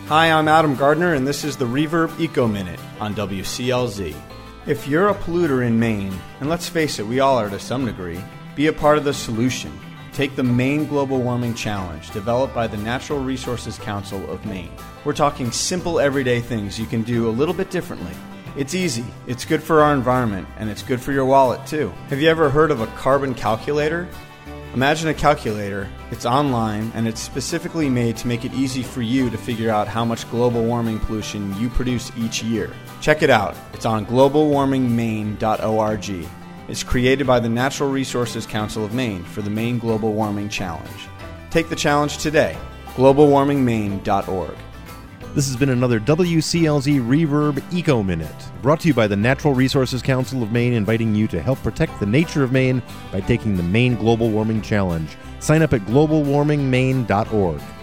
Hi, I'm Adam Gardner, and this is the Reverb Eco Minute on WCLZ. If you're a polluter in Maine, and let's face it, we all are to some degree, be a part of the solution. Take the Maine Global Warming Challenge, developed by the Natural Resources Council of Maine. We're talking simple, everyday things you can do a little bit differently. It's easy, it's good for our environment, and it's good for your wallet, too. Have you ever heard of a carbon calculator? Imagine a calculator. It's online, and it's specifically made to make it easy for you to figure out how much global warming pollution you produce each year. Check it out. It's on globalwarmingmaine.org. It's created by the Natural Resources Council of Maine for the Maine Global Warming Challenge. Take the challenge today. globalwarmingmaine.org. This has been another WCLZ Reverb Eco Minute, brought to you by the Natural Resources Council of Maine, inviting you to help protect the nature of Maine by taking the Maine Global Warming Challenge. Sign up at globalwarmingmaine.org.